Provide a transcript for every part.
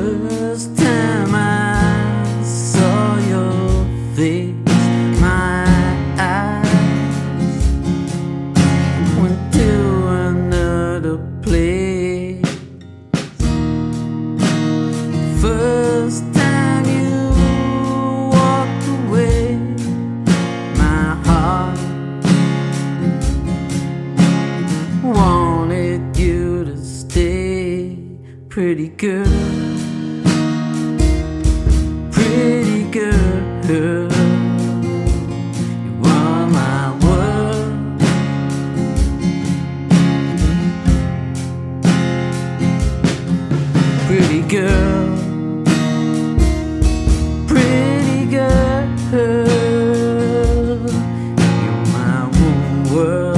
First time I saw your face, my eyes went to another place. First time you walked away, my heart wanted you to stay. Pretty girl, pretty girl, you are my world. Pretty girl, pretty girl, you're my whole world.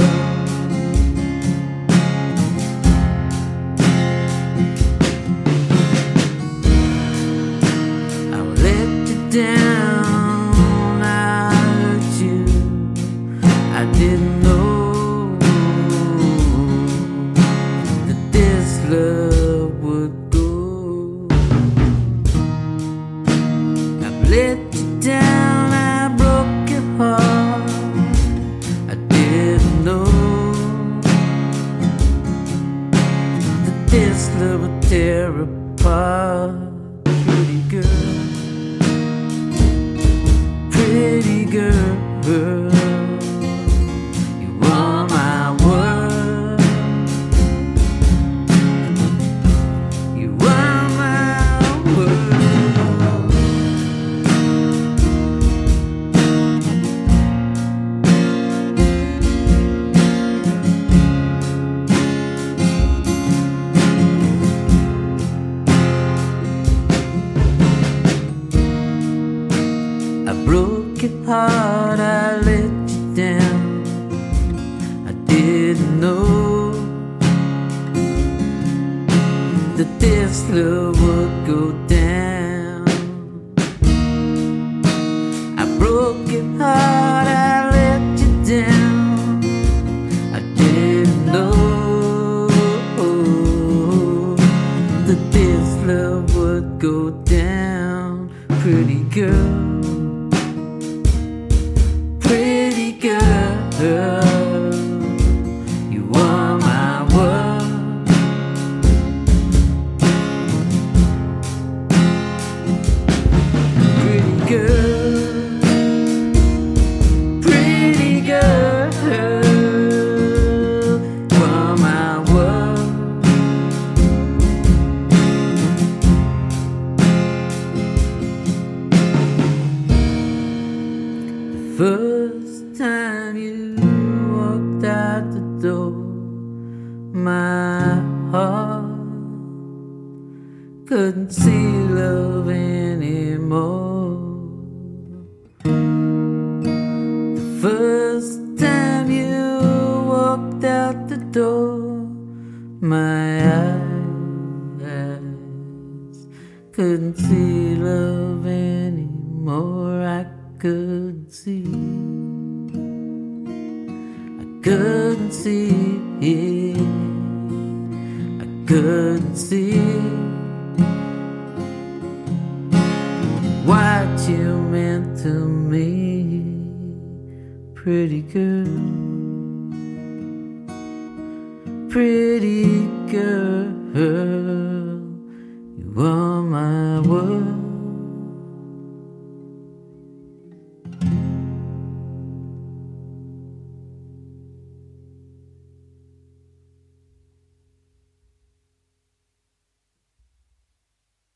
Down, I hurt you. I didn't know that this love would go. I've let you down, I broke your heart. I didn't know that this love would tear apart. Pretty girl, pretty girl, you are my world. You are my world. I broke your heart, I let you down. I didn't know that this love would go down. I broke your heart, I let you down. I didn't know that this love would go down. Pretty girl, pretty girl, you are my world. Pretty girl, pretty girl, you are my world. The first time you walked out the door, my heart couldn't see love anymore. The first time you walked out the door, my eyes couldn't see love anymore. I couldn't see, I couldn't see, I couldn't see what you meant to me. Pretty girl, pretty girl, you are my world.